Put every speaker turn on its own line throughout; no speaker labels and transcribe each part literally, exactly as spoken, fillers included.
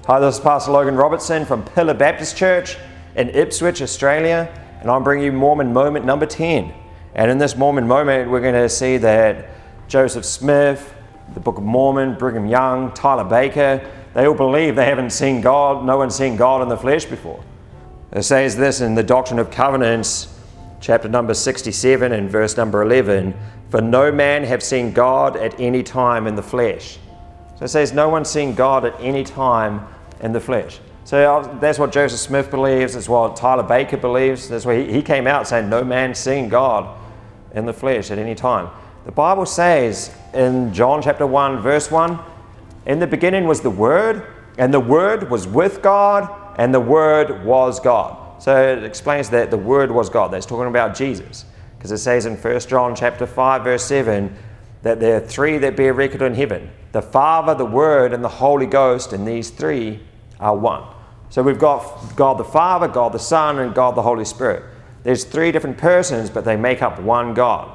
Hi, this is Pastor Logan Robertson from Pillar Baptist Church in Ipswich, Australia, and I'm bringing you Mormon Moment number ten. And in this Mormon Moment, we're going to see that Joseph Smith, the Book of Mormon, Brigham Young, Tyler Baker, they all believe they haven't seen God, no one's seen God in the flesh before. It says this in the Doctrine of Covenants, chapter number sixty-seven and verse number eleven, "For no man have seen God at any time in the flesh." So it says no one's seen God at any time in the flesh. So that's what Joseph Smith believes, that's what Tyler Baker believes. That's why he, he came out saying no man's seen God in the flesh at any time. The Bible says in John chapter one, verse one, "In the beginning was the Word, and the Word was with God, and the Word was God." So it explains that the Word was God. That's talking about Jesus. Because it says in First John chapter five, verse seven, that there are three that bear record in heaven: the Father, the Word, and the Holy Ghost, and these three are one. So we've got God the Father, God the Son, and God the Holy Spirit. There's three different persons, but they make up one God.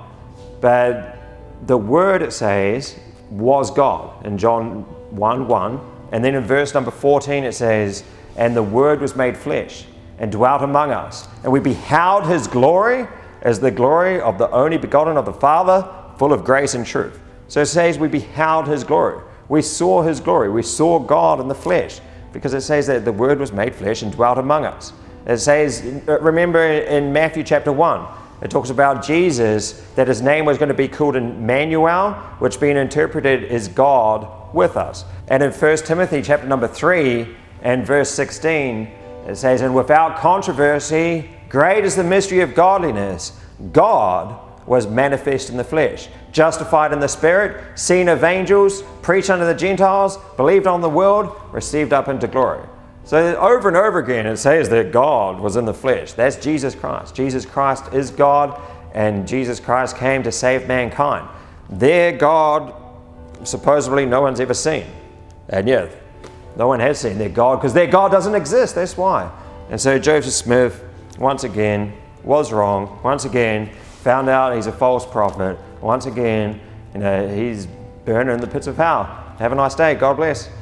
But the Word, it says, was God in John one one. And then in verse number fourteen it says, "And the Word was made flesh and dwelt among us, and we beheld His glory as the glory of the only begotten of the Father, full of grace and truth." So it says we beheld His glory. We saw His glory. We saw God in the flesh, because it says that the Word was made flesh and dwelt among us. It says, remember in Matthew chapter one, it talks about Jesus, that His name was going to be called Emmanuel, which being interpreted is God with us. And in First Timothy chapter number three and verse sixteen, it says, "And without controversy, great is the mystery of godliness. God was manifest in the flesh, justified in the Spirit, seen of angels, preached unto the Gentiles, believed on the world, received up into glory." So over and over again it says that God was in the flesh. That's Jesus Christ. Jesus Christ is God, and Jesus Christ came to save mankind. Their God, supposedly no one's ever seen. And yet, no one has seen their God, because their God doesn't exist. That's why. And so Joseph Smith, once again, was wrong. Once again, found out he's a false prophet. Once again, you know, he's burning in the pits of hell. Have a nice day. God bless.